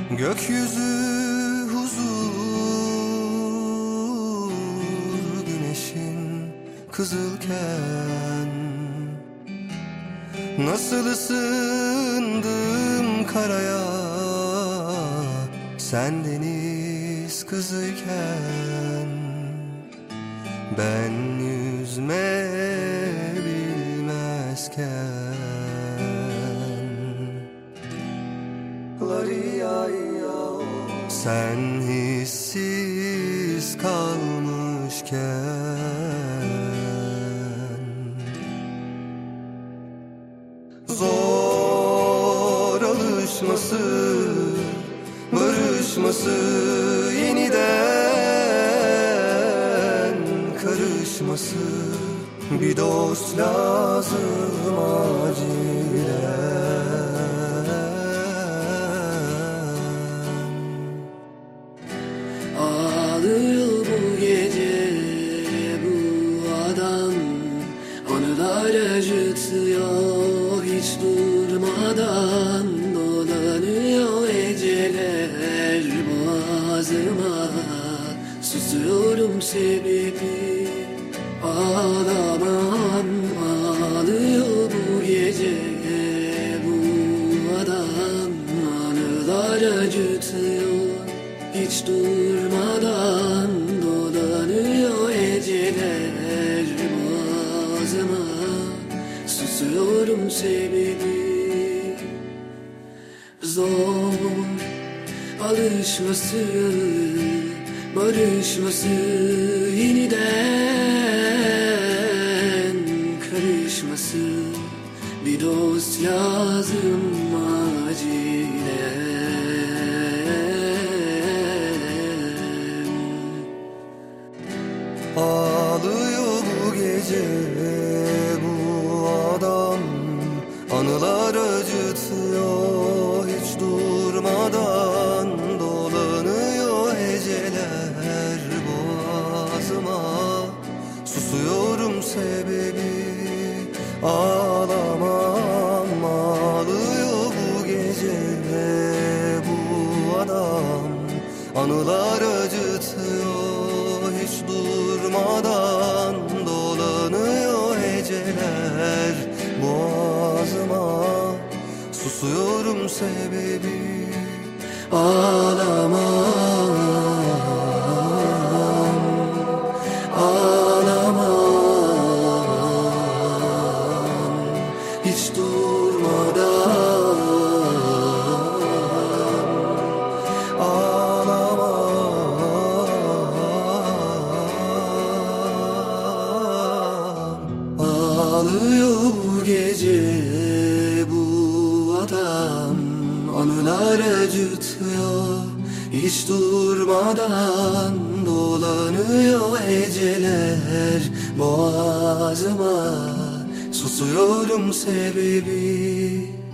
Gökyüzü huzur, güneşin kızılken nasıl ısındım karaya, sen deniz kızıyken. Ben yüzme bilmezken. Sen hissiz kalmışken. Zor alışması, barışması, yeniden karışması. Bir dost lazım acilen. Ağlıyor bu gece bu adam, anılar acıtıyor hiç durmadan. Dolanıyor eceler boğazıma, susuyorum sebebi ağlamam. Ağlıyor bu gece bu adam, anılar acıtıyor hiç durmadan. Dolanıyor eceler boğazıma, susuyorum sebebi. Zor alışması, barışması, yeniden karışması. Bir dost lazım acilen. Ağlıyor bu gece bu adam, anılar acıtıyor hiç durmadan. Dolanıyor eceler boğazıma, susuyorum sebebi ağlamam. Ağlıyor bu gece bu adam, anılar acıtıyor hiç durmadan. Dolanıyor eceler boğazıma, susuyorum sebebi ağlamam. Ağlamam hiç durmadan. Ağlıyor bu gece bu adam, anılar acıtıyor hiç durmadan. Dolanıyor eceler boğazıma, susuyorum sebebi